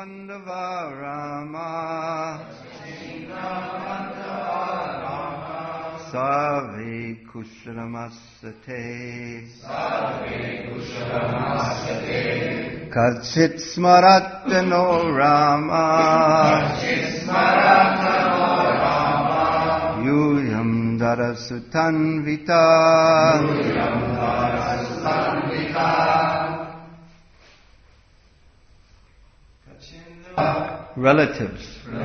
Bandhava Rama Sarve Kushamasate Kachit Smaratano Rama Yuyam Darasutanvita Relatives.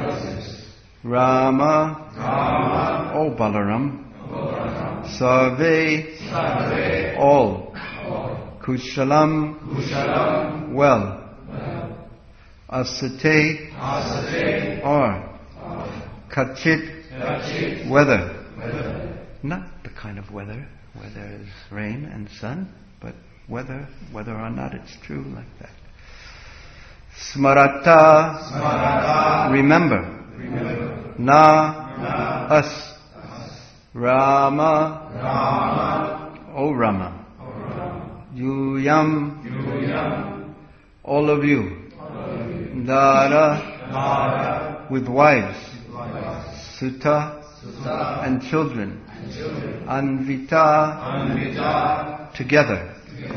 Rama. O Balaram. Sarve. All. Kushalam. Well. Asate. Or. Kachit. Weather. Not the kind of weather where there is rain and sun, but whether or not it's true like that. Smarata. Remember. Na. Us. Rama. O Rama. Yuyam. All of you. Dara. With wives. Sutta. And children. Anvita. Together.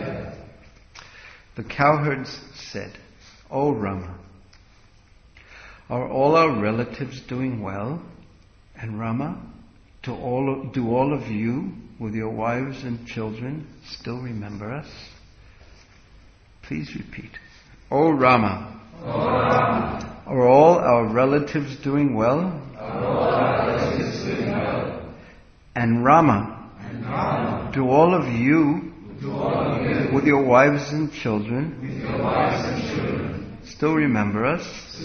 The cowherds said, O Rama, are all our relatives doing well? And Rama, do all of you, with your wives and children, still remember us? Please repeat. O Rama, are all our relatives doing well? And Rama, do all of you, with your wives and children, still remember us?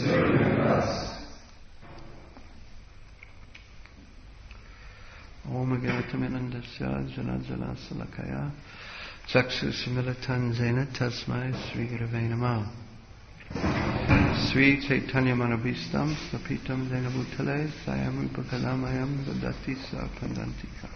Om Agavataminandasya Janajana Salakaya Chaksu Similatan Zena Tasmai Sri Gurave Namah Sri Chaitanya Manabhistam Sapitam Zena Bhutale Sayam Rupakalamayam Vadati Sapandantika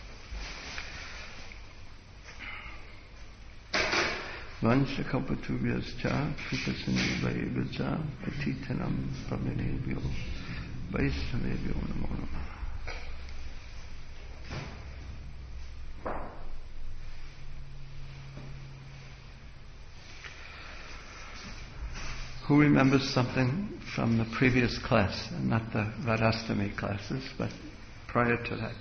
Vanshakapatubhyascha Kripasindhivayavascha Patitanam Praminebhyo Vaishnavebhyo Namo Namah. Who remembers something from the previous class, not the Vadastami classes, but prior to that?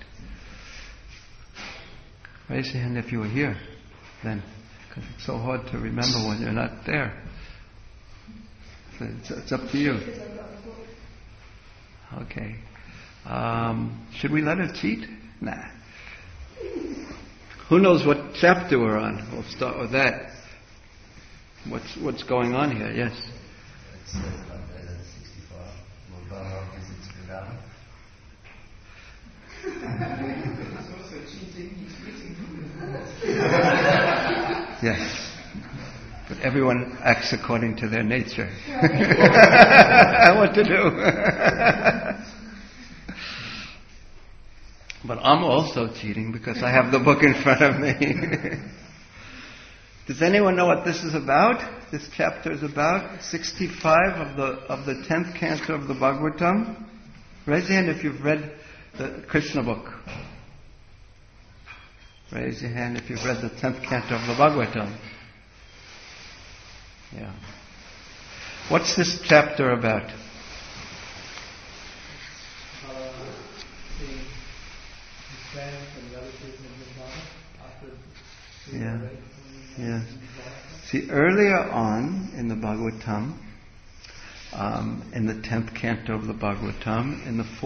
Raise your hand if you were here then. Because it's so hard to remember when you're not there. So it's up to you. Okay. Should we let her cheat? Nah. Who knows what chapter we're on? We'll start with that. What's going on here? Yes. It's 65. Well, visits Vrindavan. It's also cheating. He's waiting for Yes. But everyone acts according to their nature. What to do? But I'm also cheating because I have the book in front of me. Does anyone know what this is about? This chapter is about 65 of the 10th canto of the Bhagavatam. Raise your hand if you've read the Krishna book. Raise your hand if you've read the 10th canto of the Bhagavatam. Yeah. What's this chapter about? Yeah. Yeah. See, earlier on in the Bhagavatam, in the 10th canto of the Bhagavatam, in the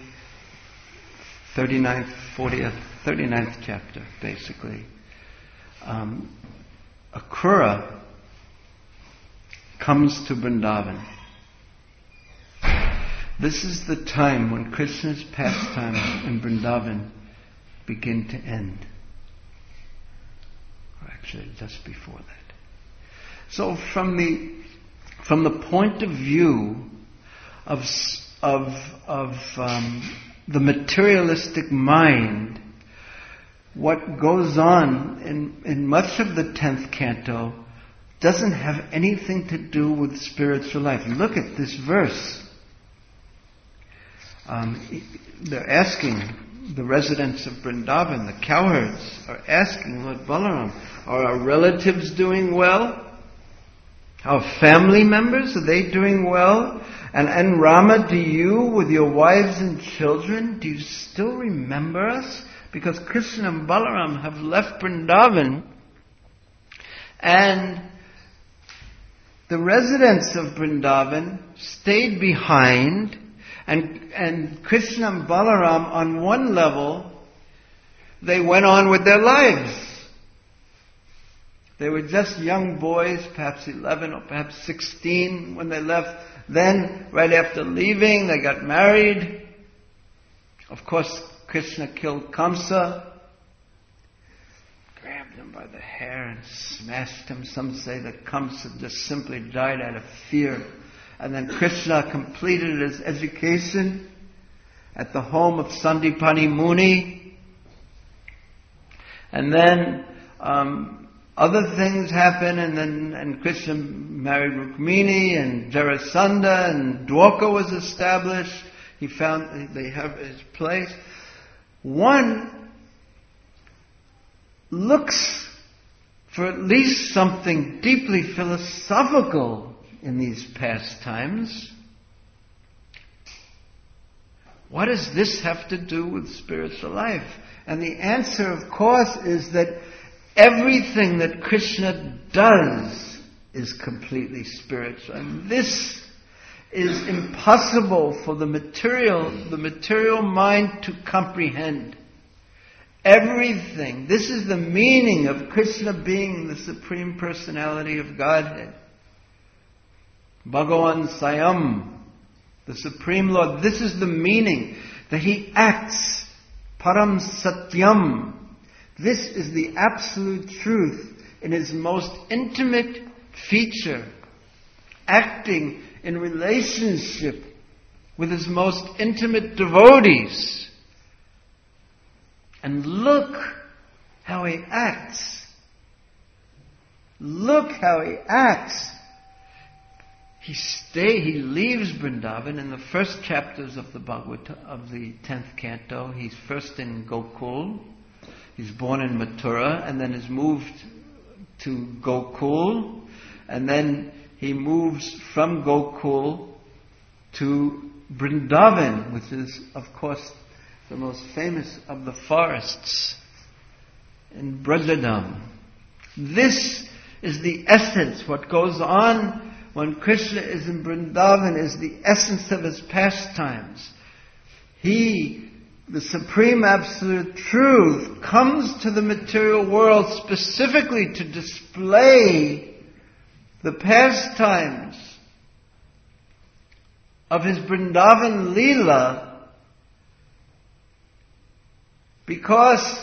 39th chapter, basically, Akrura comes to Vrindavan. This is the time when Krishna's pastimes in Vrindavan begin to end. Or actually, just before that. So, from the point of view of the materialistic mind, what goes on in much of the 10th canto doesn't have anything to do with spiritual life. Look at this verse. They're asking, the residents of Vrindavan, the cowherds, are asking Lord Balaram, are our relatives doing well? Our family members, are they doing well? And Rama, do you, with your wives and children, do you still remember us? Because Krishna and Balaram have left Vrindavan, and the residents of Vrindavan stayed behind, and Krishna and Balaram, on one level, they went on with their lives. They were just young boys, perhaps 11 or perhaps 16 when they left. Then, right after leaving, they got married. Of course, Krishna killed Kamsa, grabbed him by the hair and smashed him. Some say that Kamsa just simply died out of fear. And then Krishna completed his education at the home of Sandipani Muni. And then other things happened, and Krishna married Rukmini, and Jarasandha, and Dwarka was established. He found they have his place. One looks for at least something deeply philosophical in these pastimes. What does this have to do with spiritual life? And the answer, of course, is that everything that Krishna does is completely spiritual. And this is impossible for the material mind to comprehend. Everything. This is the meaning of Krishna being the Supreme Personality of Godhead. Bhagavan Sayam, the Supreme Lord. This is the meaning, that He acts. Param Satyam. This is the absolute truth in His most intimate feature, acting in relationship with His most intimate devotees. And look how He acts. Look how He acts. He leaves Vrindavan in the first chapters of the Bhagavata, of the 10th canto. He's first in Gokul. He's born in Mathura and then is moved to Gokul. And then he moves from Gokul to Vrindavan, which is, of course, the most famous of the forests in Brajadam. This is the essence. What goes on when Krishna is in Vrindavan is the essence of His pastimes. He, the Supreme Absolute Truth, comes to the material world specifically to display the pastimes of His Vrindavan Leela, because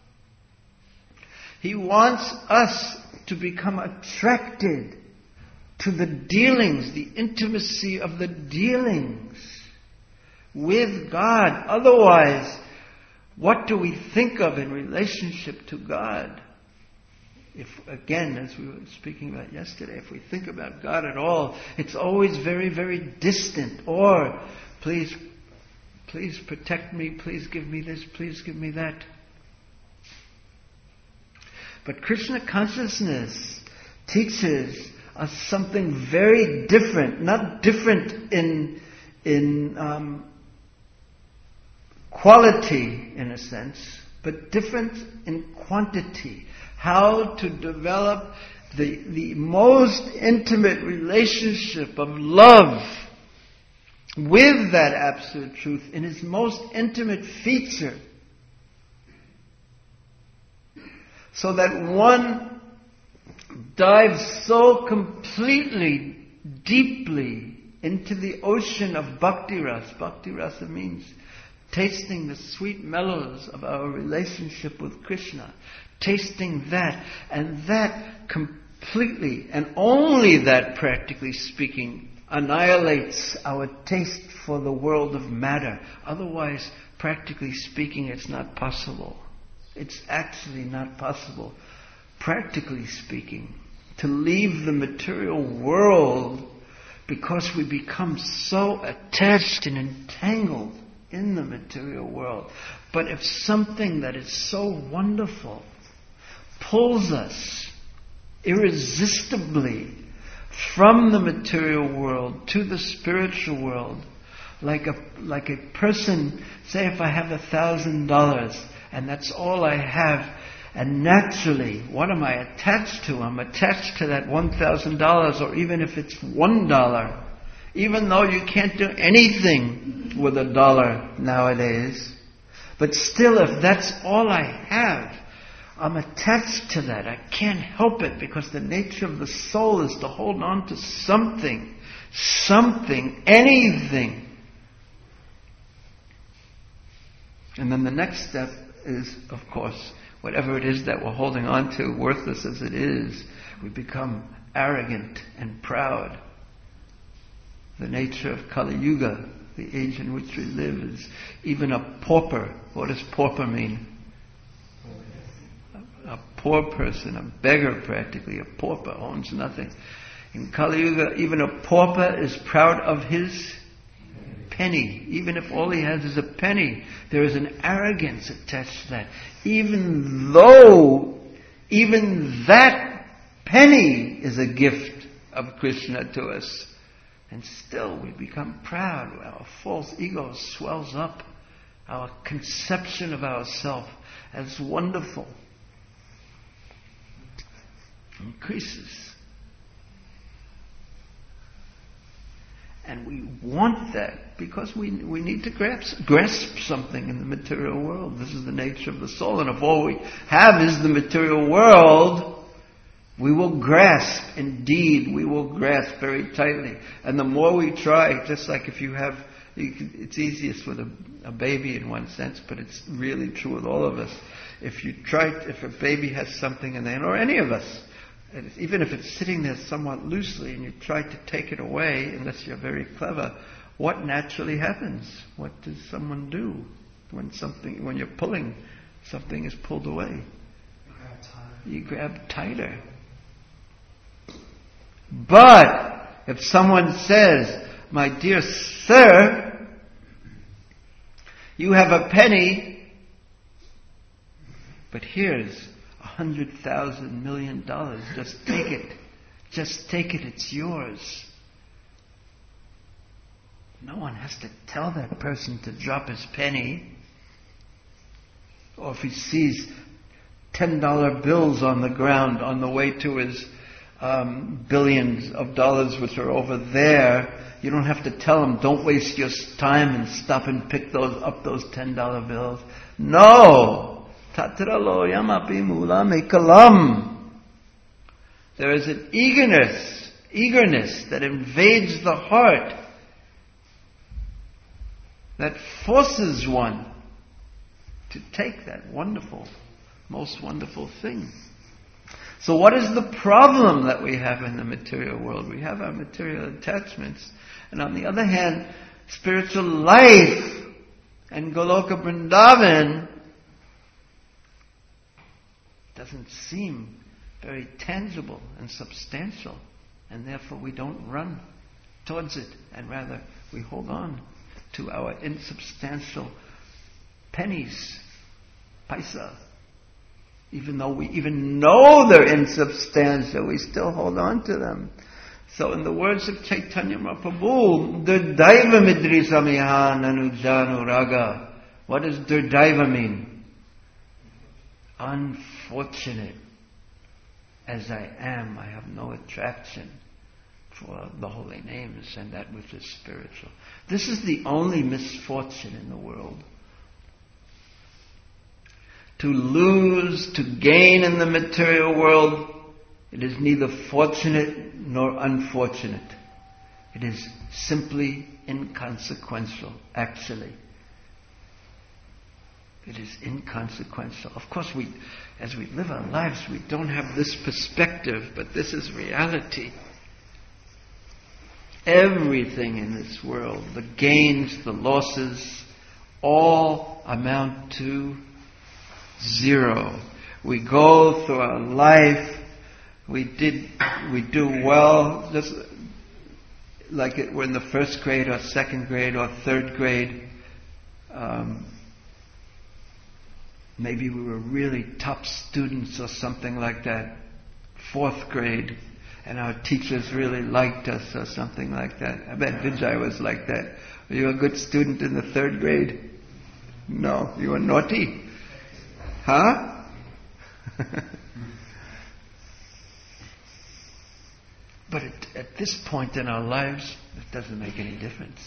He wants us to become attracted to the dealings, the intimacy of the dealings with God. Otherwise, what do we think of in relationship to God? If, again, as we were speaking about yesterday, if we think about God at all, it's always very, very distant. Or, please protect me, please give me this, please give me that. But Krishna consciousness teaches us something very different, not different in quality in a sense, but different in quantity. How to develop the most intimate relationship of love with that Absolute Truth in its most intimate feature, so that one dives so completely, deeply into the ocean of bhakti rasa. Bhakti rasa means tasting the sweet mellows of our relationship with Krishna. Tasting that, and that completely, and only that, practically speaking, annihilates our taste for the world of matter. Otherwise, practically speaking, it's not possible. It's actually not possible, practically speaking, to leave the material world because we become so attached and entangled in the material world. But if something that is so wonderful pulls us irresistibly from the material world to the spiritual world, like a person, say if I have $1,000 and that's all I have, and naturally, what am I attached to? I'm attached to that $1,000, or even if it's $1, even though you can't do anything with $1 nowadays. But still, if that's all I have, I'm attached to that. I can't help it, because the nature of the soul is to hold on to something, anything. And then the next step is, of course, whatever it is that we're holding on to, worthless as it is, we become arrogant and proud. The nature of Kali Yuga, the age in which we live, is even a pauper. What does pauper mean? A poor person, a beggar practically. A pauper owns nothing. In Kali Yuga, even a pauper is proud of his penny. Even if all he has is a penny, there is an arrogance attached to that. Even though, even that penny is a gift of Krishna to us. And still we become proud. Our false ego swells up. Our conception of ourselves as wonderful increases. And we want that because we need to grasp something in the material world. This is the nature of the soul. And if all we have is the material world, we will grasp. Indeed, we will grasp very tightly. And the more we try, just like if you have, it's easiest with a baby in one sense, but it's really true with all of us. If a baby has something in there, or any of us, even if it's sitting there somewhat loosely and you try to take it away, unless you're very clever, what naturally happens? What does someone do when you're pulling, something is pulled away? You grab tighter. But if someone says, my dear sir, you have a penny, but here's $100,000 million. Just take it. Just take it. It's yours. No one has to tell that person to drop his penny. Or if he sees $10 bills on the ground on the way to his billions of dollars which are over there, you don't have to tell him, don't waste your time and stop and pick up those $10 bills. No! There is an eagerness that invades the heart, that forces one to take that wonderful, most wonderful thing. So what is the problem that we have in the material world? We have our material attachments. And on the other hand, spiritual life and Goloka Vrindavan doesn't seem very tangible and substantial, and therefore we don't run towards it, and rather we hold on to our insubstantial pennies, paisa. Even though we even know they're insubstantial, we still hold on to them. So in the words of Chaitanya Mahaprabhu, Durdaiva midri samihan anujanu raga. What does Durdaiva mean? Unfortunate as I am, I have no attraction for the holy names and that which is spiritual. This is the only misfortune in the world. To lose, to gain in the material world, it is neither fortunate nor unfortunate. It is simply inconsequential, actually. It is inconsequential. Of course, as we live our lives, we don't have this perspective, but this is reality. Everything in this world, the gains, the losses, all amount to zero. We go through our life we do well, just like we're in the first grade or second grade or third grade. Maybe we were really top students or something like that. Fourth grade, and our teachers really liked us or something like that. I bet Vijay was like that. Were you a good student in the third grade? No, you were naughty. Huh? But at this point in our lives, it doesn't make any difference.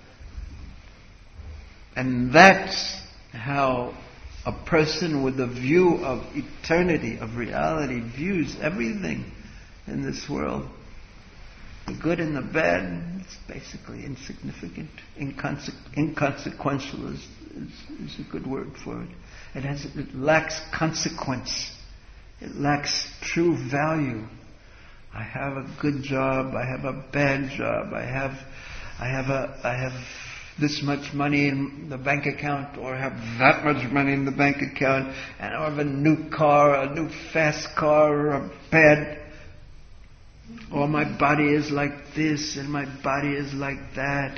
And that's how a person with a view of eternity, of reality, views everything in this world. The good and the bad, it's basically insignificant. Inconsequential is a good word for it. It lacks consequence. It lacks true value. I have a good job, I have a bad job, I have this much money in the bank account, or I have that much money in the bank account, and I have a new car, a new fast car, or a bad, or my body is like this and my body is like that.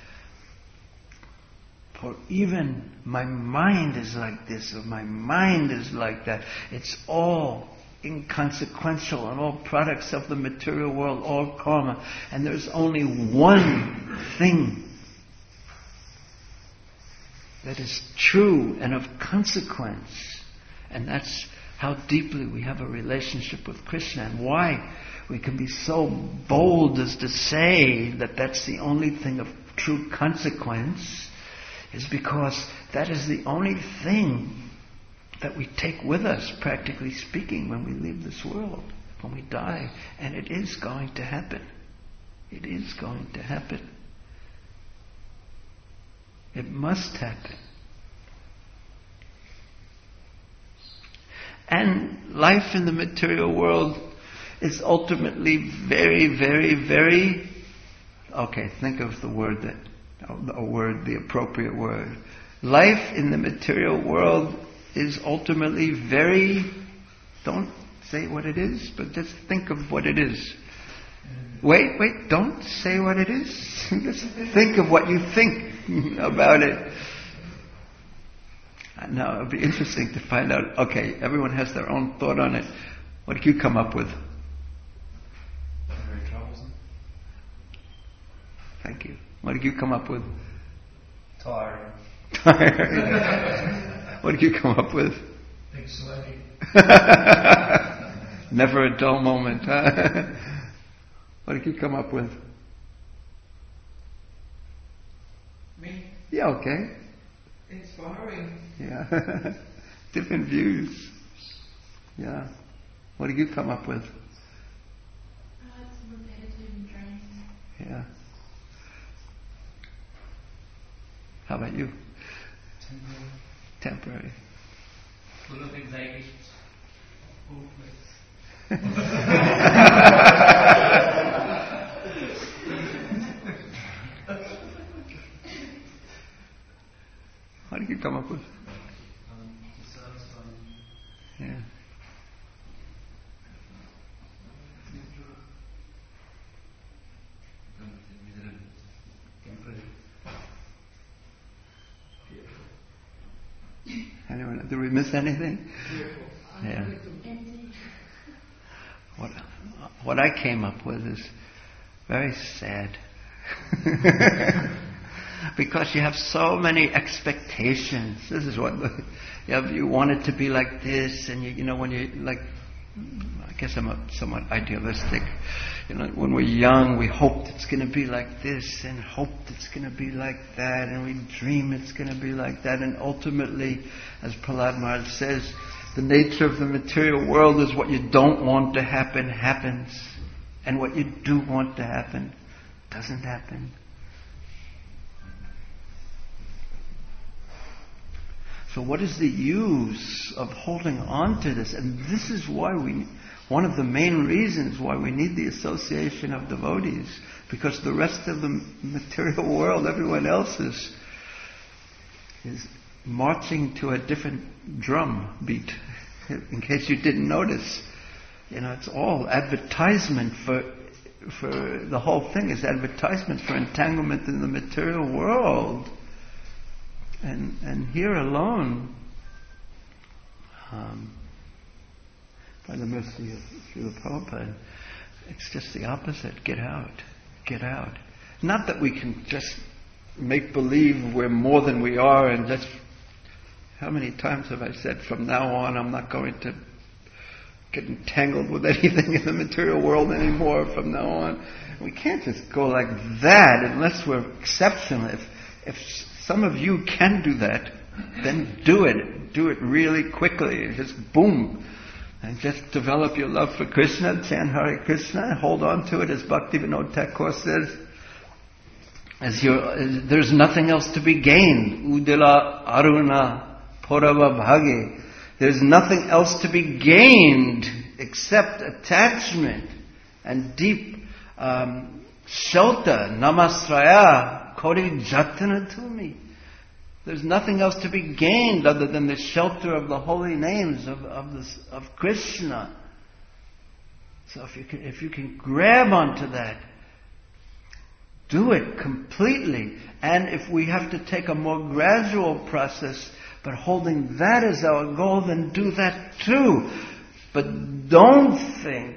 Or even my mind is like this, or my mind is like that. It's all inconsequential and all products of the material world, all karma. And there's only one thing that is true and of consequence. And that's how deeply we have a relationship with Krishna, and why we can be so bold as to say that that's the only thing of true consequence, is because that is the only thing that we take with us, practically speaking, when we leave this world, when we die. And it is going to happen. It is going to happen. It must happen. And life in the material world is ultimately very, very, very... Okay, think of the word the appropriate word. Life in the material world is ultimately very... Don't say what it is, but just think of what it is. Wait, don't say what it is. Just think of what you think about it. Now, it would be interesting to find out, okay, everyone has their own thought on it. What did you come up with? Very troublesome. Thank you. What did you come up with? Tiring. What did you come up with? Big sweaty. Never a dull moment, huh? What did you come up with? Me? Yeah, okay. Inspiring. Yeah. Different views. Yeah. What did you come up with? It's repetitive and draining. Yeah. How about you? Temporary. Full of anxiety. What did you come up with? Yeah. Anyone? Did we miss anything? Yeah. What I came up with is very sad. Because you have so many expectations. This is what you want it to be like this, and you know when you like. I guess I'm somewhat idealistic. You know, when we're young, we hope it's going to be like this, and hope it's going to be like that, and we dream it's going to be like that, and ultimately, as Prahlad Maharaj says, the nature of the material world is what you don't want to happen happens, and what you do want to happen doesn't happen. So what is the use of holding on to this? And this is why one of the main reasons why we need the association of devotees, because the rest of the material world, everyone else is marching to a different drum beat. In case you didn't notice, It's all advertisement for the whole thing is advertisement for entanglement in the material world. And here alone, by the mercy of Srila Prabhupada, it's just the opposite. Get out. Get out. Not that we can just make believe we're more than we are and just... How many times have I said, from now on I'm not going to get entangled with anything in the material world anymore from now on. We can't just go like that unless we're exceptional. If some of you can do that, then do it. Do it really quickly. Just boom. And just develop your love for Krishna, chant Hare Krishna, and hold on to it, as Bhaktivinoda Thakur says. There's nothing else to be gained. Udila Aruna Porava Bhage. There's nothing else to be gained except attachment and deep shelter. Namasraya Kori Jatana Tumi. There's nothing else to be gained other than the shelter of the holy names of Krishna. So if you can grab onto that, do it completely. And if we have to take a more gradual process, but holding that as our goal, then do that too. But don't think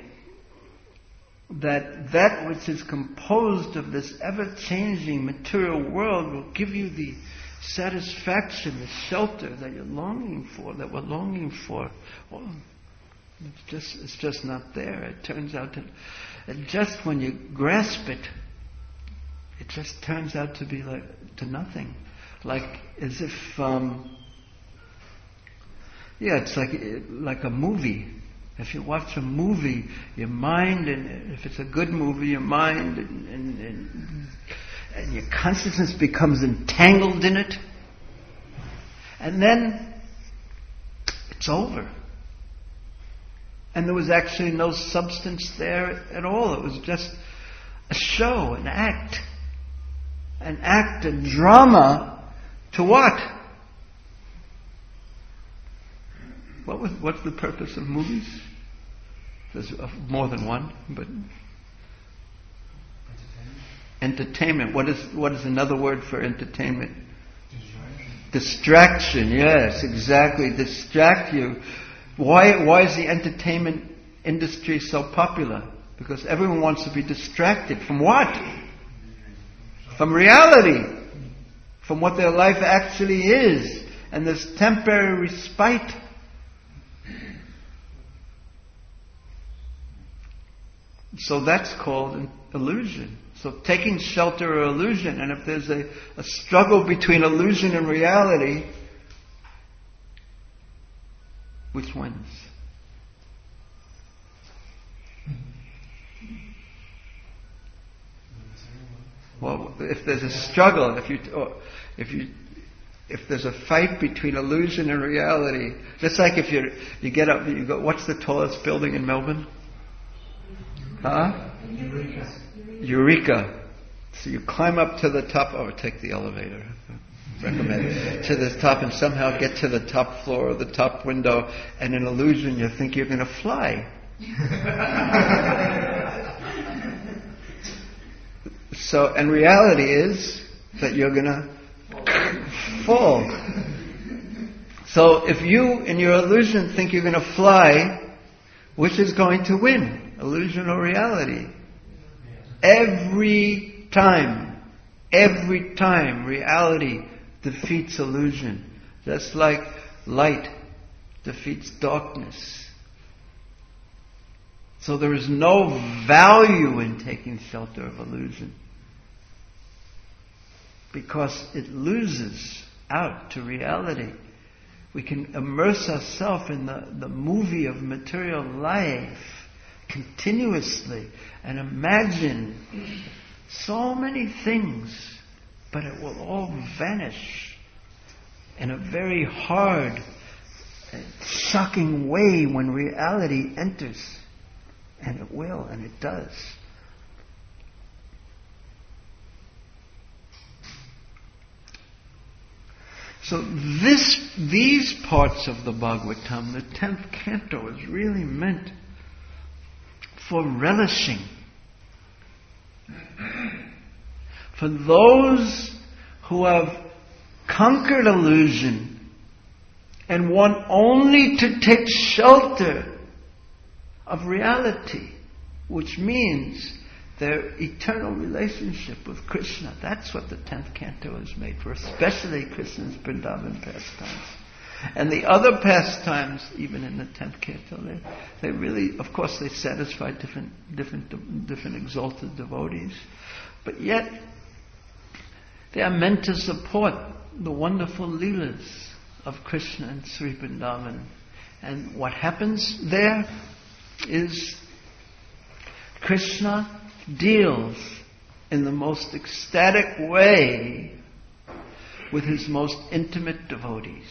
that which is composed of this ever-changing material world will give you the satisfaction, the shelter that you're longing for, that we're longing for. Well, it's just not there. It turns out and just when you grasp it, it just turns out to be to nothing. Like as if, it's like a movie. If you watch a movie, your mind, and if it's a good movie, your mind and your consciousness becomes entangled in it, and then it's over. And there was actually no substance there at all. It was just a show, an act, a drama. To what? What's the purpose of movies? There's more than one, but entertainment. What is another word for entertainment? Distraction. Yes, exactly. Distract you. Why is the entertainment industry so popular? Because everyone wants to be distracted from what? From reality. From what their life actually is. And this temporary respite. So that's called an illusion. So taking shelter or illusion, and if there's a struggle between illusion and reality, which wins? Well, if there's a struggle, if there's a fight between illusion and reality, just like if you get up, you go, what's the tallest building in Melbourne? Huh? Eureka. So you climb up to the top, or take the elevator, recommend, to the top, and somehow get to the top floor or the top window, and in illusion you think you're going to fly. So, and reality is that you're going to fall. So if you, in your illusion, think you're going to fly, which is going to win? Illusion or reality? Every time, reality defeats illusion. Just like light defeats darkness. So there is no value in taking shelter of illusion. Because it loses out to reality. We can immerse ourselves in the movie of material life continuously and imagine so many things, but it will all vanish in a very hard, shocking way when reality enters. And it will, and it does. So these parts of the Bhagavatam, the 10th canto, is really meant for relishing. For those who have conquered illusion and want only to take shelter of reality, which means their eternal relationship with Krishna. That's what the 10th canto is made for, especially Krishna's Vrindavan pastimes. And the other pastimes, even in the 10th canto, they really, of course, they satisfy different exalted devotees. But yet, they are meant to support the wonderful leelas of Krishna and Sri Vrindavan. And what happens there is Krishna deals in the most ecstatic way with his most intimate devotees.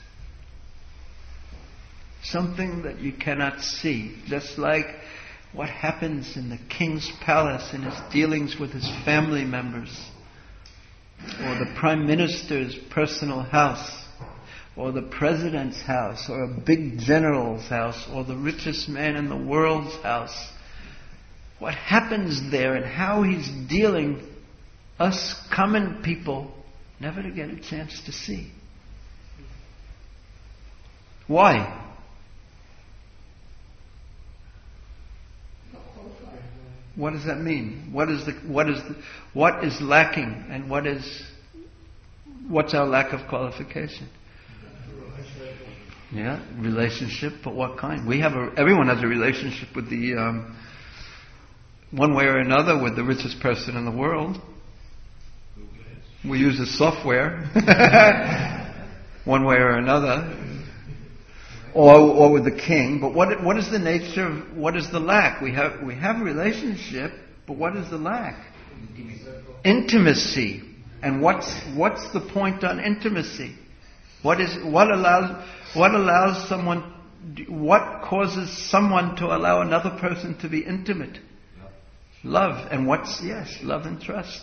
Something that you cannot see. Just like what happens in the king's palace in his dealings with his family members, or the prime minister's personal house, or the president's house, or a big general's house, or the richest man in the world's house. What happens there and how he's dealing, us common people never to get a chance to see. Why? What does that mean? What is lacking, and what's our lack of qualification? Yeah, relationship, but what kind? Everyone has a relationship with the one way or another with the richest person in the world. We use the software one way or another, or with the king. But what is the nature of, what is the lack? We have a relationship, but what is the lack? Intimacy. And what's the point on intimacy? What causes someone to allow another person to be intimate? Love. And love and trust.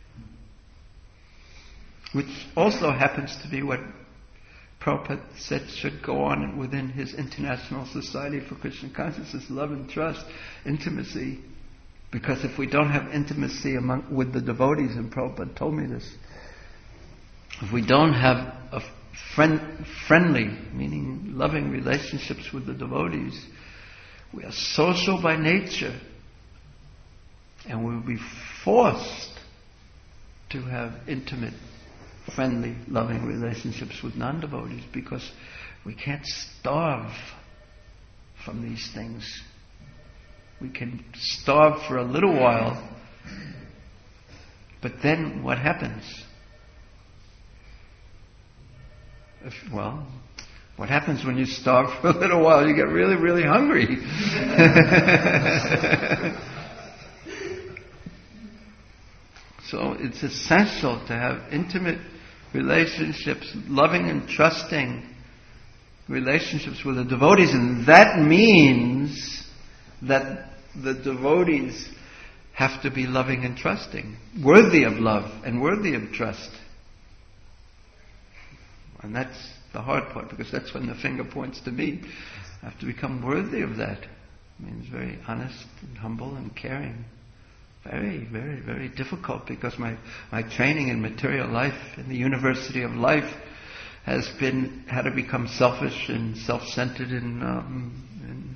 Which also happens to be what Prabhupada said should go on within his International Society for Krishna Consciousness: love and trust, intimacy. Because if we don't have intimacy with the devotees, and Prabhupada told me this, if we don't have a friendly, meaning loving relationships with the devotees, we are social by nature, and we will be forced to have intimate, friendly, loving relationships with non-devotees, because we can't starve from these things. We can starve for a little while, but then what happens? What happens when you starve for a little while? You get really, really hungry. So it's essential to have intimate relationships, loving and trusting relationships with the devotees, and that means that the devotees have to be loving and trusting, worthy of love and worthy of trust. And that's the hard part, because that's when the finger points to me. I have to become worthy of that. It means very honest and humble and caring. Very, very, very difficult, because my training in material life, in the University of Life, has been how to become selfish and self-centered and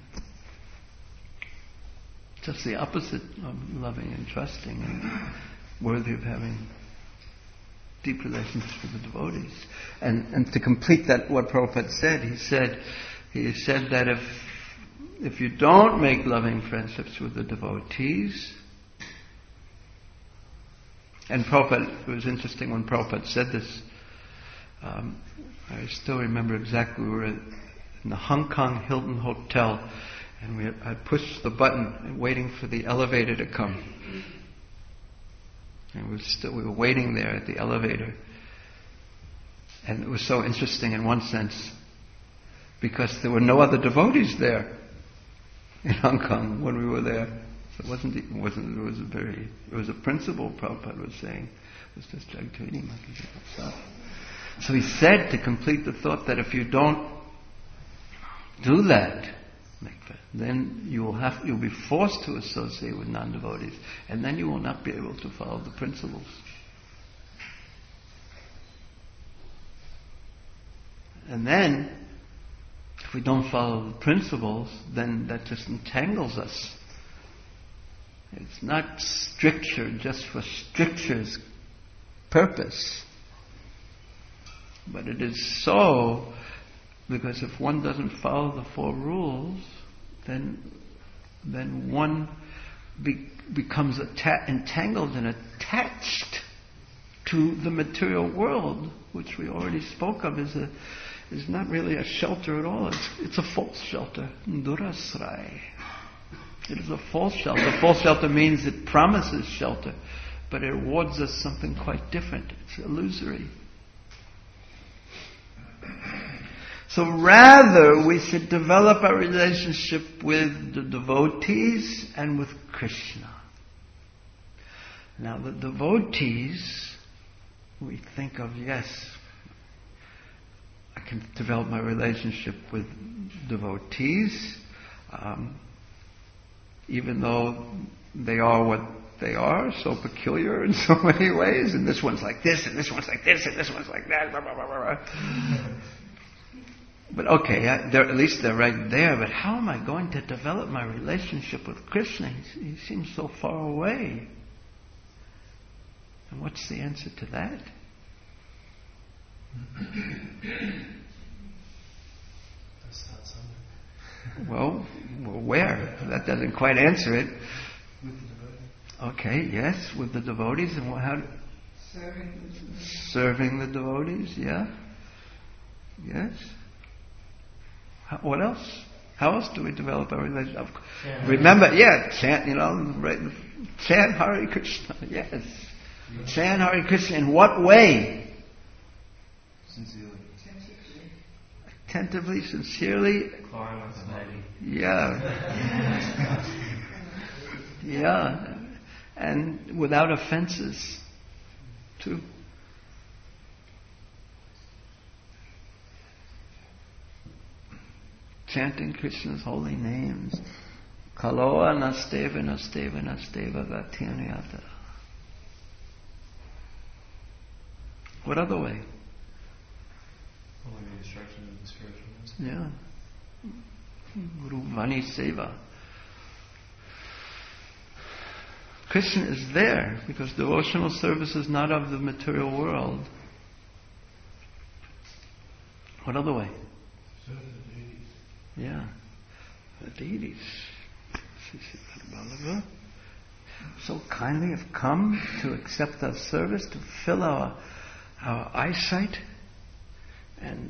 just the opposite of loving and trusting and worthy of having deep relationships with the devotees. And to complete that, what Prabhupada said, he said that if you don't make loving friendships with the devotees, and Prabhupada, it was interesting when Prabhupada said this, I still remember exactly, we were in the Hong Kong Hilton Hotel, and I pushed the button waiting for the elevator to come. And we were waiting there at the elevator. And it was so interesting in one sense, because there were no other devotees there in Hong Kong when we were there. So it was a principle Prabhupada was saying. It was just Jagtrini Mataji. So he said, to complete the thought, that if you don't do that, Then you'll be forced to associate with non-devotees, and then you will not be able to follow the principles. And then, if we don't follow the principles, then that just entangles us. It's not stricture just for stricture's purpose. But it is so because if one doesn't follow the four rules, then one becomes entangled and attached to the material world, which we already spoke of is not really a shelter at all. It's a false shelter. Durasrai. It is a false shelter. False shelter means it promises shelter, but it rewards us something quite different. It's illusory. So rather, we should develop our relationship with the devotees and with Krishna. Now the devotees, we think of, yes, I can develop my relationship with devotees, even though they are what they are, so peculiar in so many ways, and this one's like this, and this one's like this, and this one's like that, blah, blah, blah, blah. But okay, at least they're right there, but how am I going to develop my relationship with Krishna? He seems so far away. And what's the answer to that? Well, where? That doesn't quite answer it. Okay, yes, with the devotees, and how? Serving the devotees, yeah. Yes. What else? How else do we develop our relationship? Remember, chant, chant Hare Krishna, yes. Chant Hare Krishna in what way? Sincerely. Attentively, sincerely. Yeah. Yeah. And without offenses, too. Chanting Krishna's holy names. Kaloa nasteva nasteva nasteva gatyanayata. What other way? Following the instructions of the spiritual master. Yeah. Guru Vani Seva. Krishna is there because devotional service is not of the material world. What other way? Yeah. The deities. So kindly have come to accept our service, to fill our eyesight, and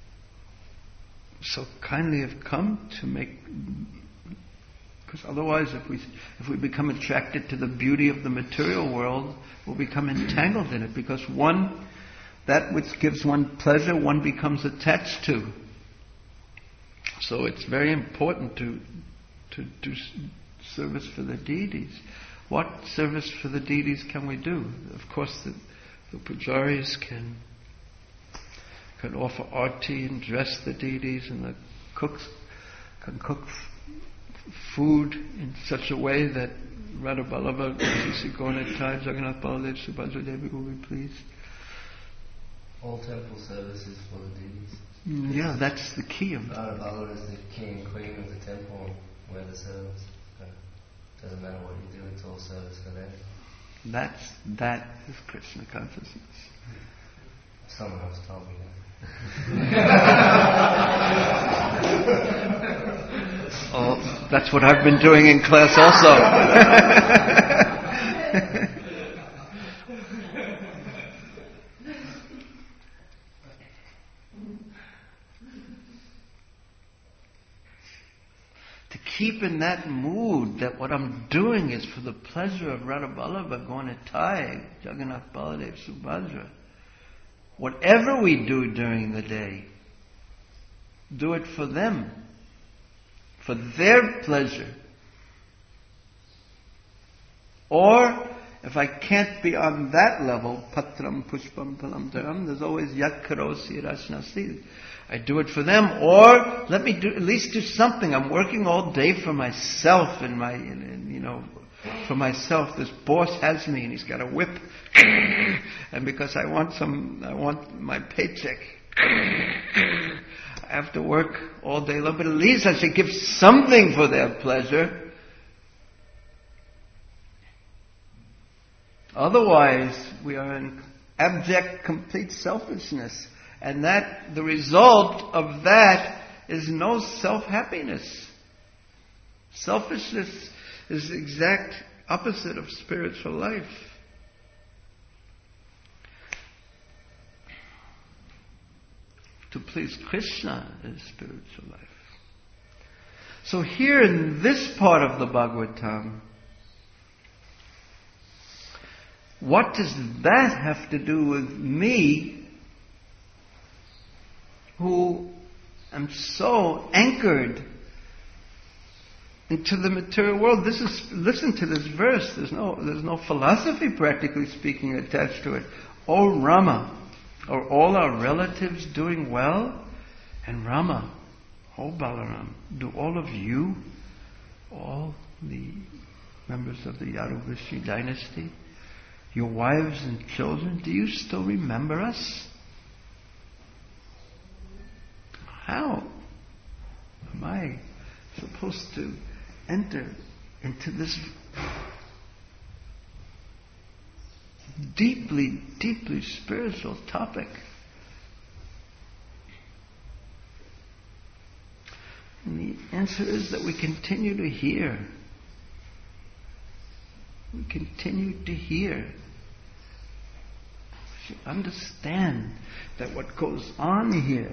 so kindly have come to make, because otherwise if we become attracted to the beauty of the material world, we'll become entangled in it, because that which gives one pleasure, one becomes attached to. So it's very important to do service for the deities. What service for the deities can we do? Of course, the pujaris can offer arti and dress the deities, and the cooks can cook food in such a way that Radha Ballabha, Sisi Gauranitai, Jagannath Baladev, Subhadra Devi will be pleased. All temple services for the deities. Yeah, that's the key of it. Radha Ballabha is the king and queen of the temple, where the service. Doesn't matter what you do, it's all service for them. That is Krishna consciousness. Someone else told me that. Oh, that's what I've been doing in class also. To keep in that mood that what I'm doing is for the pleasure of Radha Ballabha, Gauranitai, Jagannath Baladev, Subhadra. Whatever we do during the day, do it for them, for their pleasure. Or If I can't be on that level, patram pushpam palam dharam, there's always yat karosi rajnasi. I do it for them, or let me at least do something. I'm working all day for myself and for myself. This boss has me and he's got a whip. And because I want my paycheck. I have to work all day long, but at least I should give something for their pleasure. Otherwise, we are in abject, complete selfishness. And the result of that is no self-happiness. Selfishness is the exact opposite of spiritual life. To please Krishna is spiritual life. So here in this part of the Bhagavatam, what does that have to do with me, who am so anchored into the material world? Listen to this verse. There's no philosophy, practically speaking, attached to it. O Rama, are all our relatives doing well? And Rama, O Balaram, do all of you, all the members of the Yadu-Vishnu dynasty, your wives and children, do you still remember us? How am I supposed to enter into this deeply, deeply spiritual topic? And the answer is that we continue to hear. We continue to hear. We should understand that what goes on here,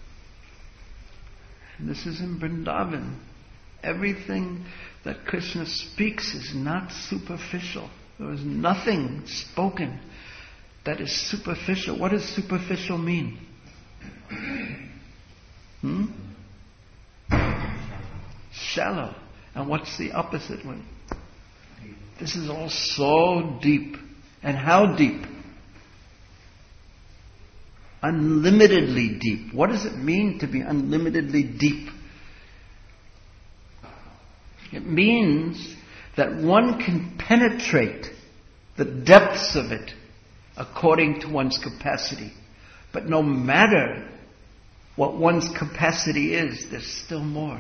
and this is in Vrindavan, everything that Krishna speaks is not superficial. There is nothing spoken that is superficial. What does superficial mean? Shallow. And what's the opposite one? This is all so deep. And how deep? Unlimitedly deep. What does it mean to be unlimitedly deep? It means that one can penetrate the depths of it according to one's capacity. But no matter what one's capacity is, there's still more.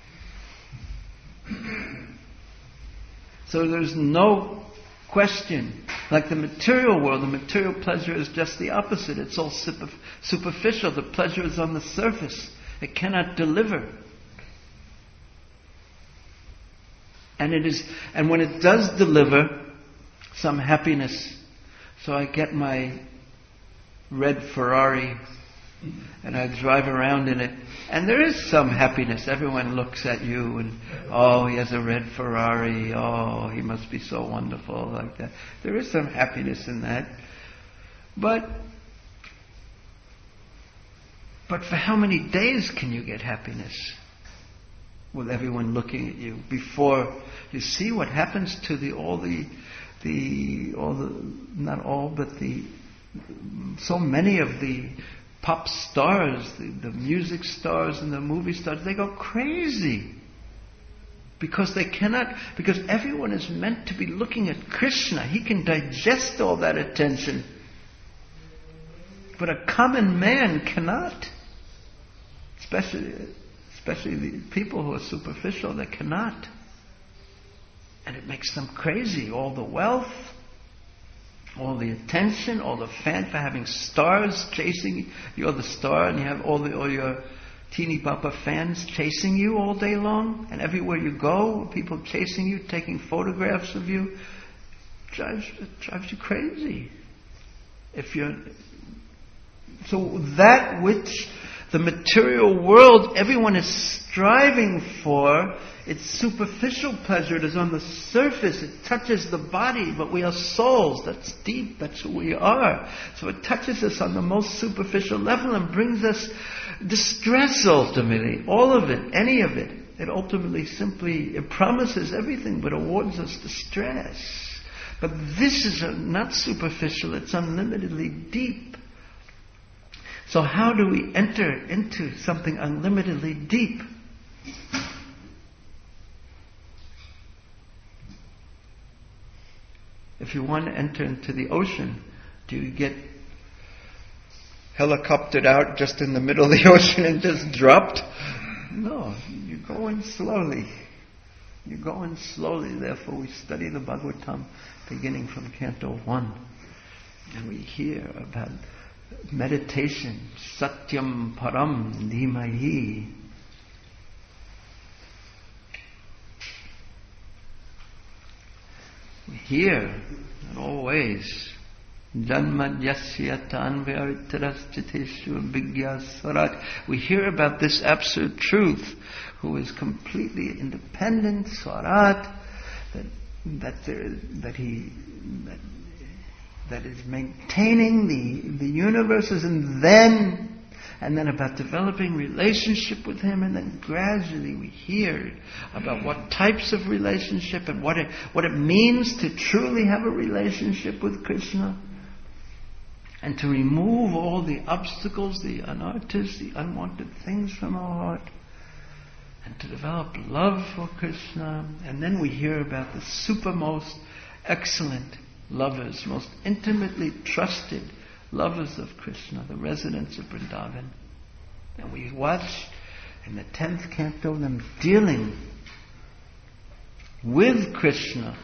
So there's no question. Like the material world, the material pleasure is just the opposite. It's all superficial. The pleasure is on the surface. It cannot deliver. And when it does deliver some happiness, so I get my red Ferrari and I drive around in it, and there is some happiness. Everyone looks at you and, oh, he has a red Ferrari, oh, he must be so wonderful, like that. There is some happiness in that. But for how many days can you get happiness with everyone looking at you before you see what happens to so many of the pop stars, the music stars and the movie stars, they go crazy. Because everyone is meant to be looking at Krishna. He can digest all that attention. But a common man cannot. Especially the people who are superficial, they cannot. And it makes them crazy. All the wealth, all the attention, all the fan for having stars chasing you. You're the star and you have all your teeny papa fans chasing you all day long. And everywhere you go, people chasing you, taking photographs of you. It drives you crazy. So that which the material world, everyone is striving for, it's superficial pleasure. It is on the surface. It touches the body, but we are souls. That's deep. That's who we are. So it touches us on the most superficial level and brings us distress ultimately. All of it, any of it. It ultimately it promises everything, but awards us distress. But this is not superficial, it's unlimitedly deep. So how do we enter into something unlimitedly deep? If you want to enter into the ocean, do you get helicoptered out just in the middle of the ocean and just dropped? No, you go in slowly. You go in slowly. Therefore we study the Bhagavatam beginning from Canto 1. And we hear about meditation, Satyam Param Dhimahi. We hear in all ways, Janmadyasya tanvyarittarasjiteshu bhigyasarat. We hear about this absolute truth, who is completely independent, swarat, that is maintaining the universes, and then about developing relationship with Him, and then gradually we hear about what types of relationship and what it means to truly have a relationship with Krishna, and to remove all the obstacles, the anarthas, the unwanted things from our heart, and to develop love for Krishna. And then we hear about the supermost excellent lovers, most intimately trusted lovers of Krishna, the residents of Vrindavan. And we watch in the 10th canto them dealing with Krishna.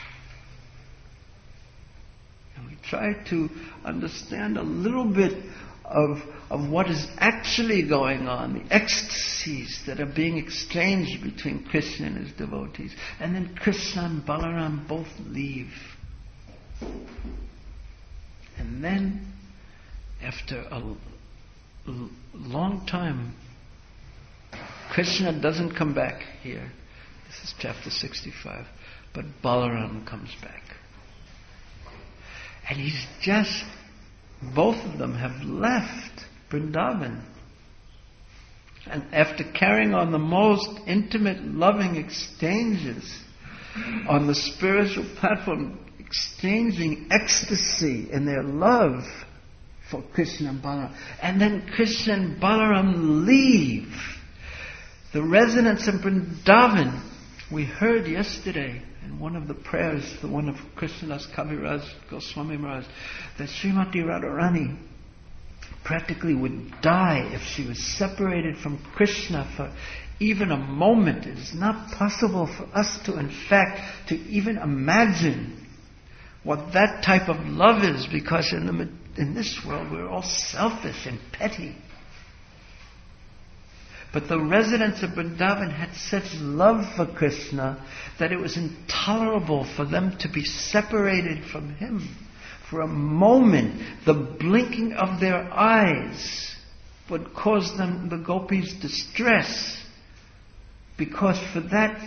And we try to understand a little bit of what is actually going on, the ecstasies that are being exchanged between Krishna and his devotees. And then Krishna and Balaram both leave. And then, after a long time, Krishna doesn't come back here. This is chapter 65. But Balaram comes back. And both of them have left Vrindavan. And after carrying on the most intimate, loving exchanges on the spiritual platform, exchanging ecstasy in their love for Krishna and Balaram. And then Krishna and Balaram leave the residents of Vrindavan. We heard yesterday in one of the prayers, the one of Krishnadas Kaviraj Goswami Maharaj, that Srimati Radharani practically would die if she was separated from Krishna for even a moment. It is not possible for us to, in fact, to even imagine what that type of love is, because in this world we're all selfish and petty. But the residents of Vrindavan had such love for Krishna that it was intolerable for them to be separated from Him. For a moment, the blinking of their eyes would cause them, the gopis, distress, because for that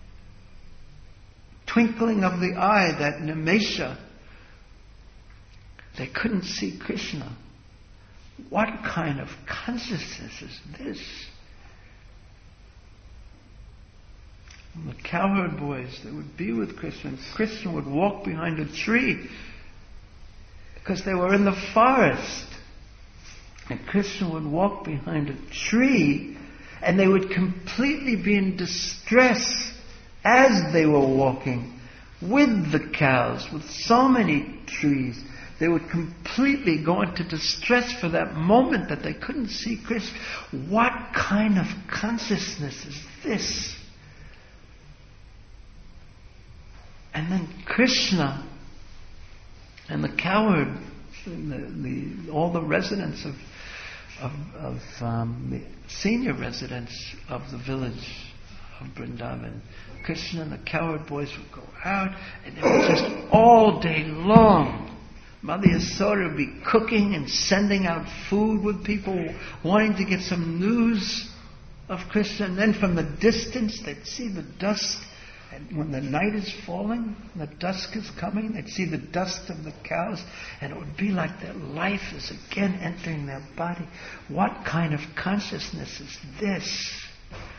twinkling of the eye, that nimesha, they couldn't see Krishna. What kind of consciousness is this? And the cowherd boys, they would be with Krishna, and Krishna would walk behind a tree because they were in the forest. And Krishna would walk behind a tree, and they would completely be in distress as they were walking with the cows, with so many trees. They would completely go into distress for that moment that they couldn't see Krishna. What kind of consciousness is this? And then Krishna and the cowherd, all the residents the senior residents of the village of Vrindavan, Krishna and the cowherd boys would go out, and they would just all day long, Mother Yasoda would be cooking and sending out food with people, wanting to get some news of Krishna. And then from the distance they'd see the dusk. And when the night is falling, the dusk is coming, they'd see the dust of the cows, and it would be like their life is again entering their body. What kind of consciousness is this?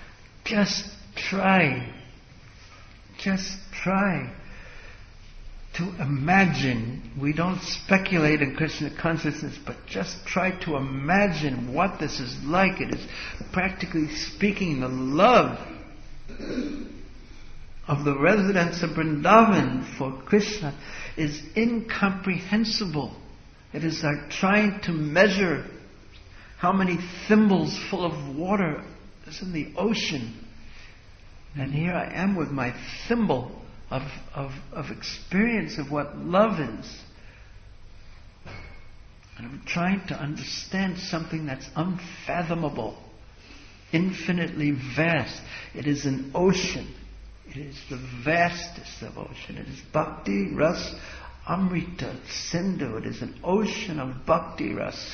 Just try to imagine. We don't speculate in Krishna consciousness, but just try to imagine what this is like. It is, practically speaking, the love of the residents of Vrindavan for Krishna is incomprehensible. It is like trying to measure how many thimbles full of water is in the ocean. And here I am with my thimble of experience of what love is. And I'm trying to understand something that's unfathomable, infinitely vast. It is an ocean. It is the vastest of ocean. It is Bhakti Ras Amrita Sindhu. It is an ocean of Bhakti Rasa.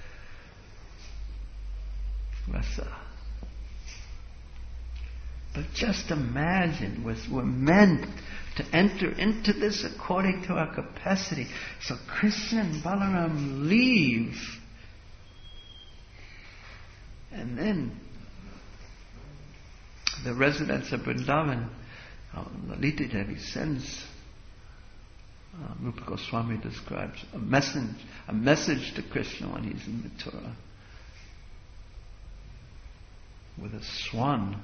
But just imagine, we're meant to enter into this according to our capacity. So Krishna and Balaram leave. And then the residents of Vrindavan, Lalita Devi sends, Rupa Goswami describes, a message to Krishna when he's in Mathura with a swan.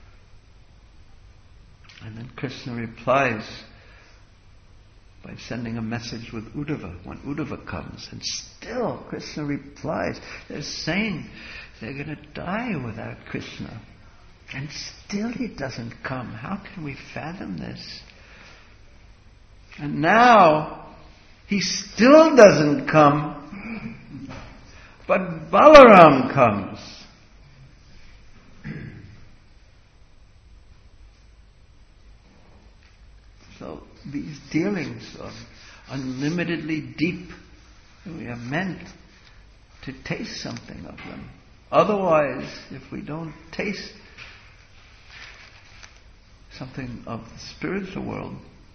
And then Krishna replies by sending a message with Uddhava when Uddhava comes. And still Krishna replies. They're saying they're going to die without Krishna. And still he doesn't come. How can we fathom this? And now he still doesn't come. But Balaram comes. So these dealings are unlimitedly deep. We are meant to taste something of them. Otherwise, if we don't taste something of the spiritual world,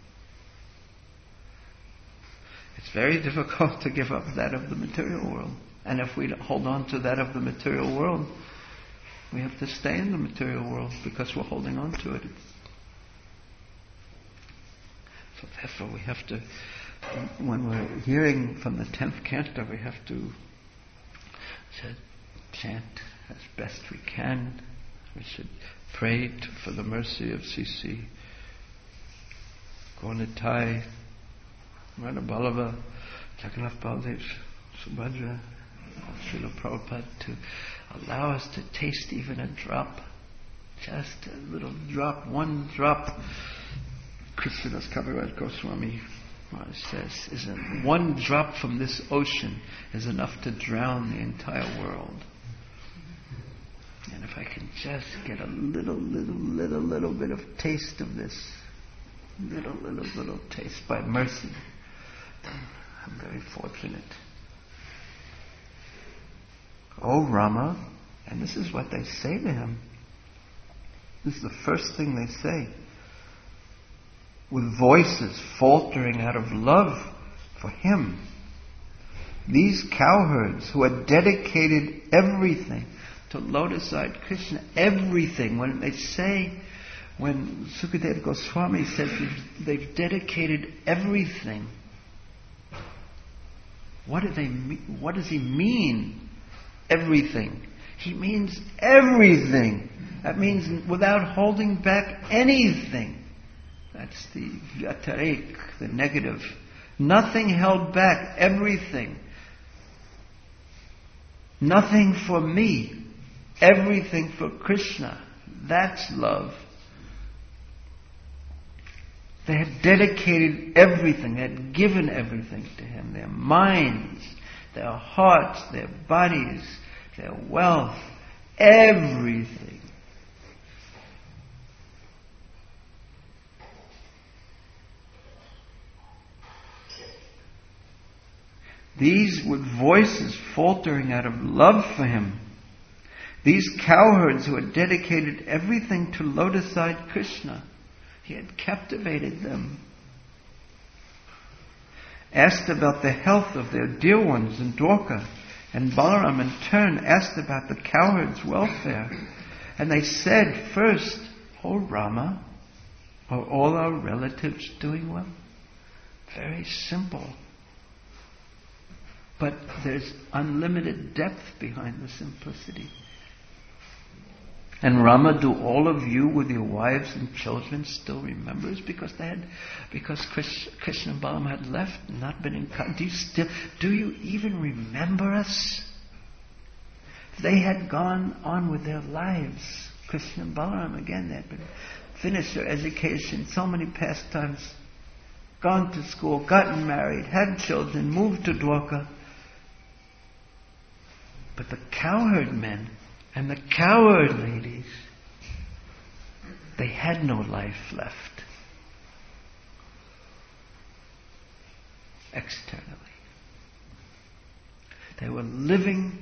it's very difficult to give up that of the material world. And if we hold on to that of the material world, we have to stay in the material world because we're holding on to it. So therefore we have to, when we're hearing from the 10th canto, we have to chant as best we can. We should pray for the mercy of C.C. Gaunitai, Radha Ballabha, Jagannath Baldev, Subhadra, Srila Prabhupada, to allow us to taste even a drop, just a little drop, one drop. Krishnadas Kaviraj Goswami says, one drop from this ocean is enough to drown the entire world. And if I can just get a little bit of taste of this, little taste by mercy, then I'm very fortunate. Oh Rama, and this is what they say to him. This is the first thing they say, with voices faltering out of love for him. These cowherds who had dedicated everything to lotus-eyed Krishna, everything. When they say, when Sukadeva Goswami says they've dedicated everything, what do they mean? What does he mean? Everything. He means everything. That means without holding back anything. That's the vyatarik, the negative. Nothing held back, everything. Nothing for me, everything for Krishna. That's love. They had dedicated everything, they had given everything to him. Their minds, their hearts, their bodies, their wealth, everything. These with voices faltering out of love for him. These cowherds who had dedicated everything to lotus-eyed Krishna. He had captivated them. Asked about the health of their dear ones in Dwarka. And Balaram in turn asked about the cowherds' welfare. And they said first, "Oh Rama, are all our relatives doing well?" very simple. But there's unlimited depth behind the simplicity. And Rama, do all of you with your wives and children still remember us? Because Krishna and Balaram had left and not been in contact. Do you even remember us? They had gone on with their lives. Krishna and Balaram, again, they had been finished their education, so many pastimes, gone to school, gotten married, had children, moved to Dwarka. But the cowherd men and the cowherd ladies, they had no life left externally. They were living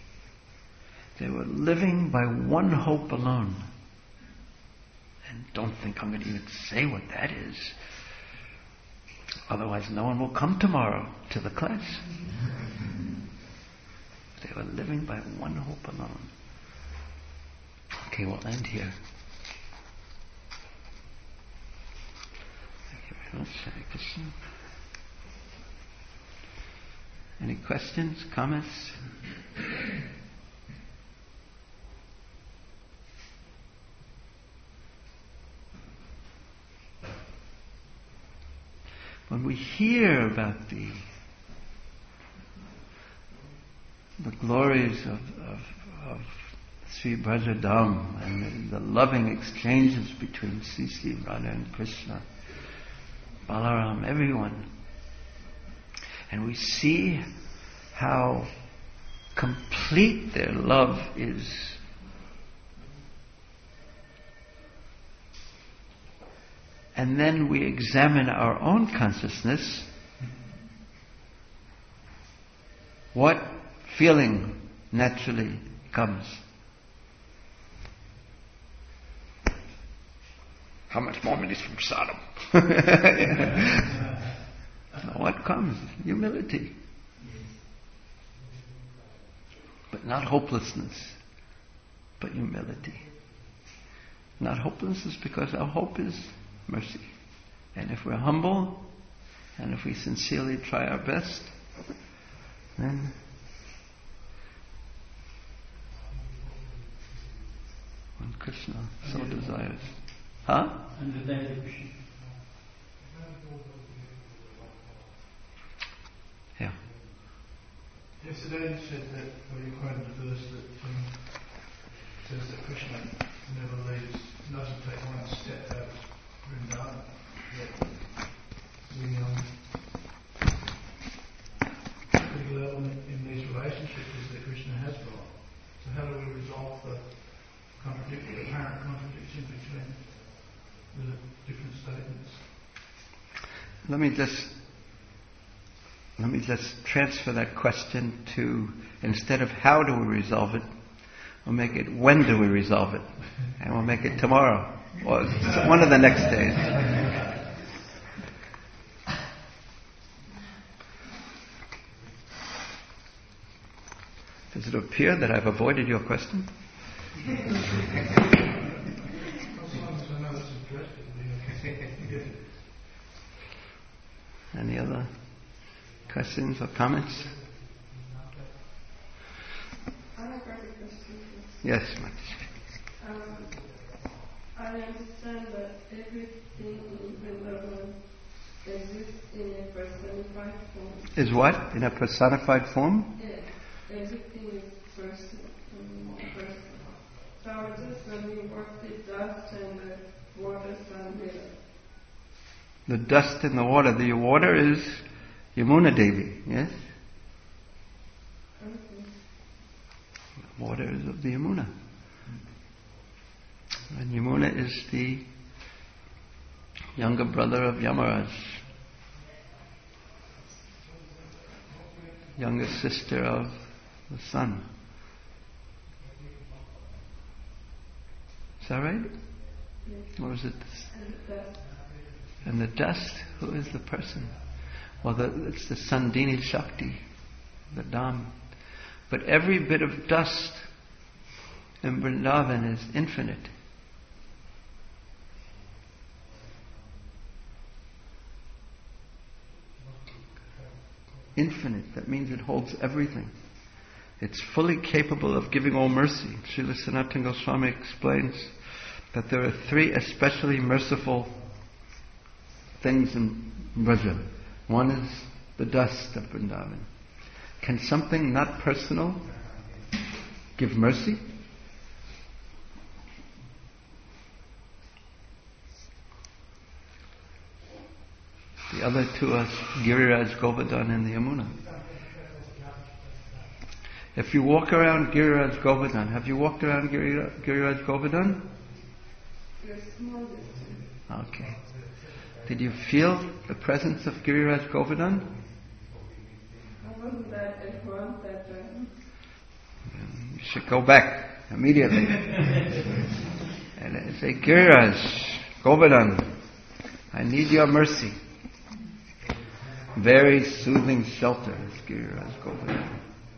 by one hope alone. And don't think I'm going to even say what that is. Otherwise no one will come tomorrow to the class. They were living by one hope alone. Okay, we'll end here. Thank you very much. Hare Krishna. Any questions, comments? When we hear about the glories of Sri Brajadam and the loving exchanges between Sisi, Radha and Krishna, Balaram, everyone, and we see how complete their love is, and then we examine our own consciousness, what feeling naturally comes? How much more minutes from Sodom? What comes? Humility. But not hopelessness, but humility. Not hopelessness because our hope is mercy. And if we're humble, and if we sincerely try our best, then when Krishna so desires. Huh? And the direction. Yeah. Yesterday you said that, well, you quoted the verse that says that Krishna never leaves, doesn't take one step out of Vrindavan. The critical element in these relationships is that Krishna has gone. So how do we resolve the apparent contradiction between the different statements? Let me just transfer that question to, instead of how do we resolve it, we'll make it when do we resolve it, and we'll make it tomorrow or one of the next days. Does it appear that I've avoided your question? Any other questions or comments? I have a question. Yes, Mataji. I understand that everything in Vrindavan exists in a personified form. Is what? In a personified form? Yes. Everything is personal. So just when we work with dust and the water sunlight. The dust in the water. The water is Yamuna Devi, yes? Okay. The water is of the Yamuna. And Yamuna is the younger brother of Yamaraj. Younger sister of the sun. Is that right? Yes. Or is it? And the dust. And the dust, who is the person? Well, it's the Sandhini Shakti, the Dham. But every bit of dust in Vrindavan is infinite. infinite. That means it holds everything. It's fully capable of giving all mercy. Srila Sanatana Goswami explains that there are 3 especially merciful things in Braja. One is the dust of Vrindavan. Can something not personal give mercy? The other 2 are Giriraj Govardhan and the Yamuna. If you walk around Giriraj Govardhan, have you walked around Giriraj Govardhan? Yes, small distance. Okay. Did you feel the presence of Giriraj Govardhan? I wasn't that advanced that time. You should go back immediately. And say, Giriraj Govardhan, I need your mercy. Very soothing shelter is Giriraj Govardhan.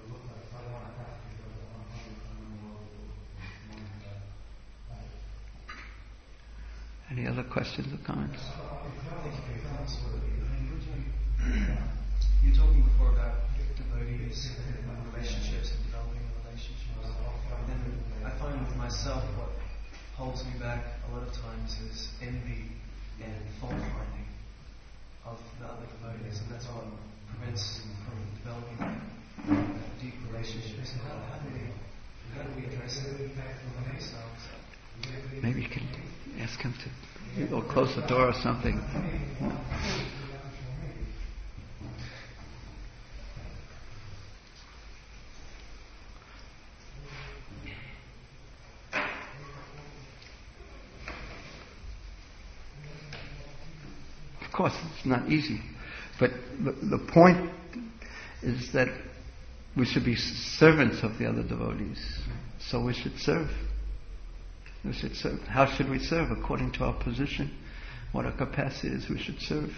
Any other questions or comments? You're talking before about devotees and relationships and developing relationships. And I find with myself what holds me back a lot of times is envy and fault finding of the other devotees, and that's what prevents from developing deep relationships. How do we address it within ourselves? Maybe you can ask him to close the door or something. Of course, it's not easy. But the point is that we should be servants of the other devotees. So we should serve. We should serve. How should we serve? According to our position, what our capacity is, we should serve.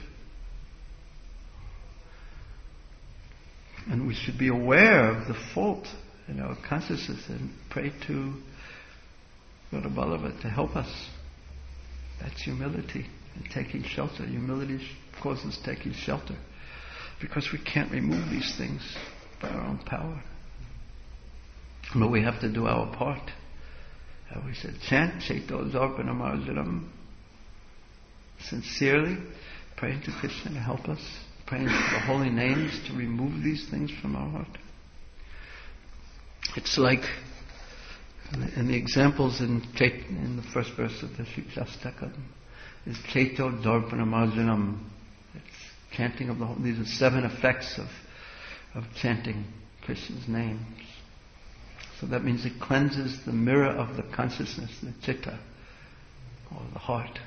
And we should be aware of the fault in our consciousness and pray to Lord Ballava to help us. That's humility and taking shelter. Humility causes taking shelter because we can't remove these things by our own power. But we have to do our part. We said, chant Chaito Zarpana Marjaram, sincerely praying to Krishna to help us, praying to the holy names to remove these things from our heart. It's like in the examples in the first verse of the Shikshastakam is Chaito Darpana Marjanam. It's chanting of the whole. These are 7 effects of chanting Krishna's names. So that means it cleanses the mirror of the consciousness, the chitta, or the heart.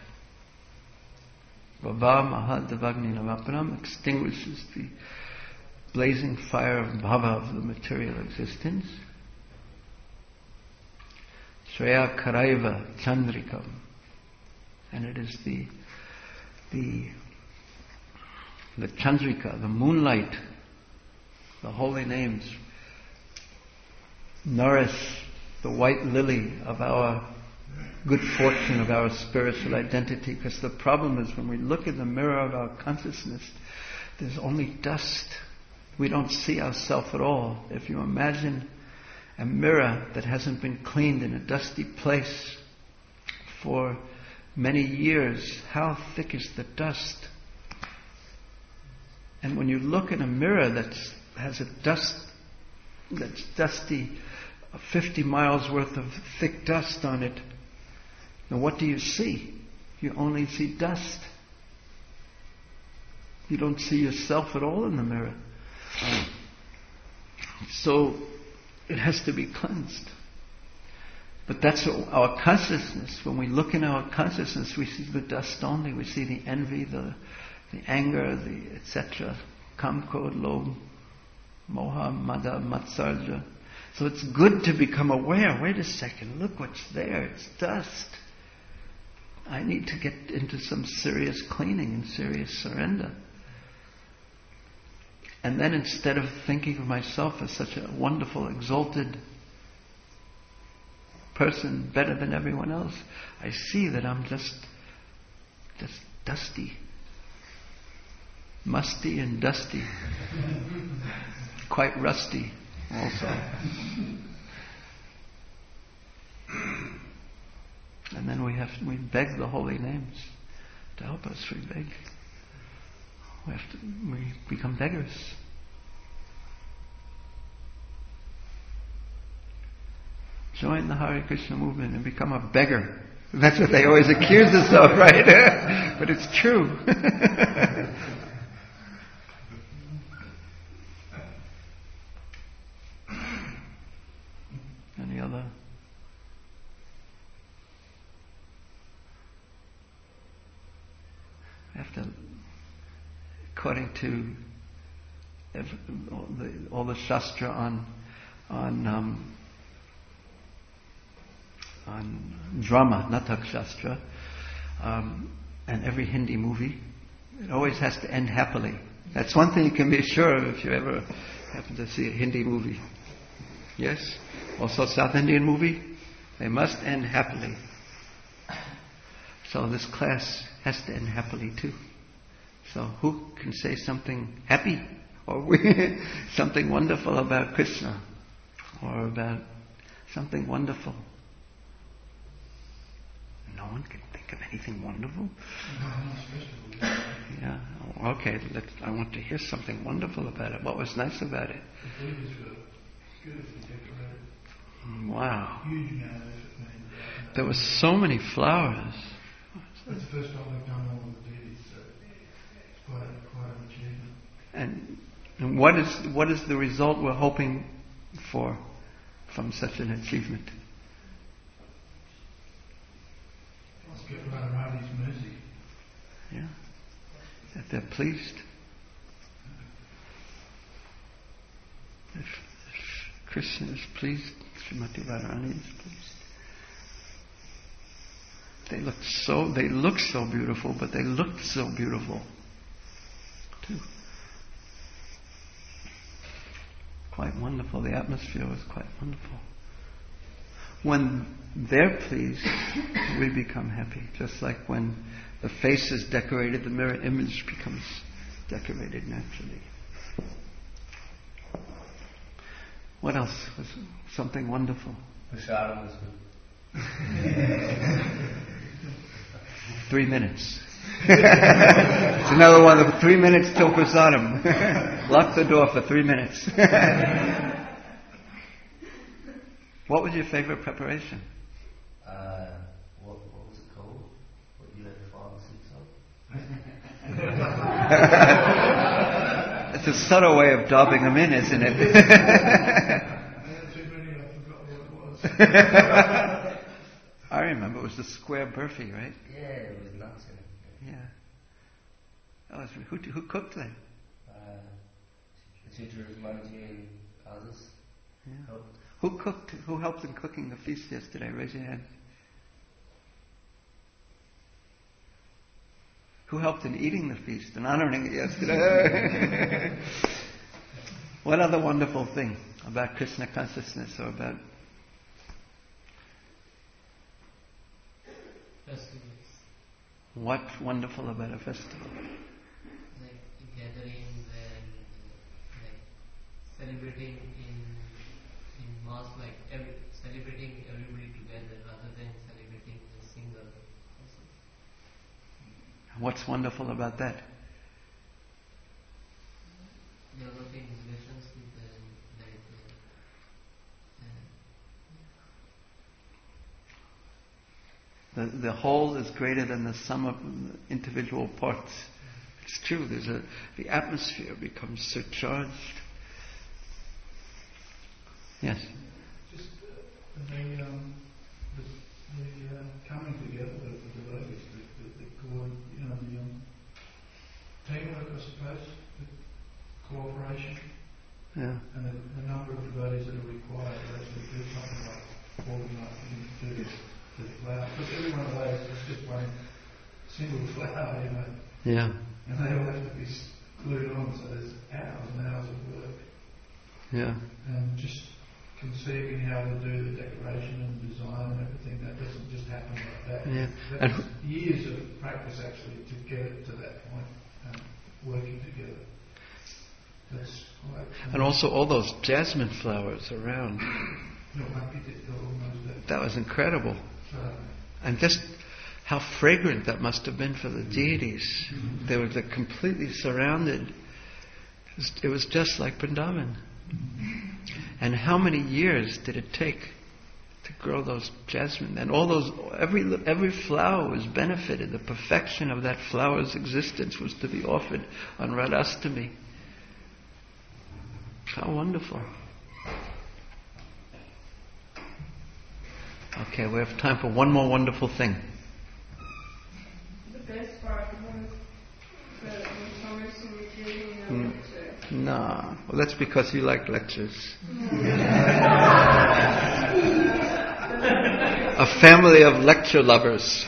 Bhava Mahadavagni Navapanam extinguishes the blazing fire of bhava, of the material existence. Shreya Karaiva Chandrikam. And it is the Chandrika, the moonlight, the holy names, nourish the white lily of our good fortune, of our spiritual identity. Because the problem is when we look in the mirror of our consciousness, there's only dust. We don't see ourselves at all. If you imagine a mirror that hasn't been cleaned in a dusty place for many years, how thick is the dust? And when you look in a mirror that has that's dusty, 50 miles worth of thick dust on it, now what do you see? You only see dust. You don't see yourself at all in the mirror. So it has to be cleansed. But that's our consciousness. When we look in our consciousness, we see the dust only. We see the envy, the anger, the etc. Kam, Krodh, Lobh, Moha, Mada, Matsarja. So it's good to become aware. Wait a second, look what's there. It's dust. I need to get into some serious cleaning and serious surrender. And then instead of thinking of myself as such a wonderful, exalted person, better than everyone else, I see that I'm just dusty. musty and dusty, quite rusty also. And then we beg the holy names to help us. We beg. We become beggars. Join the Hare Krishna movement and become a beggar. That's what they always accuse us of, right? But it's true. Any other? According to all the Shastra on drama, Natak Shastra, and every Hindi movie, it always has to end happily. That's one thing you can be sure of if you ever happen to see a Hindi movie. Yes? Also South Indian movie, they must end happily. So this class has to end happily too. So who can say something happy or something wonderful about Krishna or about something wonderful? No one can think of anything wonderful? Yeah. Okay, I want to hear something wonderful about it. What was nice about it? Wow. There were so many flowers. It's the first time we've done all of the deities, so it's quite an achievement. And what is the result we're hoping for from such an achievement? Let's get Radharani's mercy. Yeah. That they're pleased. If Krishna is pleased, Srimati Radharani is pleased. They look so beautiful, but they looked so beautiful too. Quite wonderful. The atmosphere was quite wonderful. When they're pleased, we become happy. Just like when the face is decorated, the mirror image becomes decorated naturally. What else was something wonderful? Prasadam was good. 3 minutes. It's another one of 3 minutes till prasadam. Lock the door for 3 minutes. What was your favorite preparation? What was it called? What you had 5 or 6 of? It's a subtle way of daubing them in, isn't it? I had too many, I forgot what it was. I remember it was the square burfi, right? Yeah, it was nuts in it. Yeah. Who cooked them? The teacher of Manaji and others. Yeah. Helped. Who helped in cooking the feast yesterday? Raise your hand. Who helped in eating the feast and honoring it yesterday? What other wonderful thing about Krishna consciousness or about festivals? What's wonderful about a festival? Like gatherings and like celebrating in mass, like celebrating everybody together rather than celebrating a single person. What's wonderful about that? Developing relations with The whole is greater than the sum of individual parts. It's true. The atmosphere becomes surcharged. Yes. Just the coming together of the devotees, the teamwork, I suppose, the cooperation, Yeah. and the number of devotees that are required to actually do something like organise and do the flower. Because every one of those is just one single flower, Yeah. and they all have to be glued on, so there's hours and hours of work. Yeah. And just conceiving how to do the decoration and design and everything, that doesn't just happen like that. Yeah. That's years of practice actually to get it to that point. working together. That's quite... And also all those jasmine flowers around. That was incredible. And just how fragrant that must have been for the deities. They were completely surrounded. It was just like Vrindavan. And how many years did it take to grow those jasmine? And all those, every flower was benefited. The perfection of that flower's existence was to be offered on Radhastami. How wonderful. Okay, we have time for one more wonderful thing. The best part was the information you gave in your lecture. No, well, that's because you like lectures. A family of lecture lovers.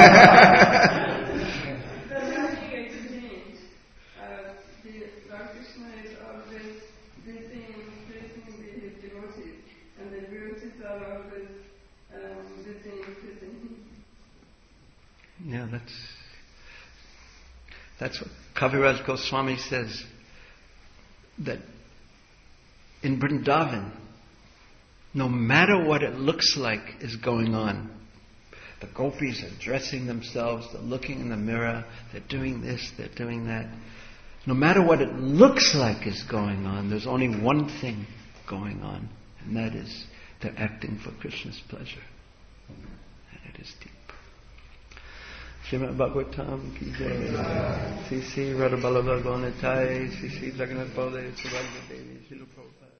Yeah, that's what Kaviraj Goswami says, that in Vrindavan, no matter what it looks like is going on, the gopis are dressing themselves, they're looking in the mirror, they're doing this, they're doing that. No matter what it looks like is going on, there's only one thing going on, and that is they're acting for Krishna's pleasure. And it is deep. Srimad Bhagavatam ki jai. Sri Sri Radha Vallabha Gaunitai, Sri Sri Jagannath Baladev Subhadra Devi, Srila Prabhupada.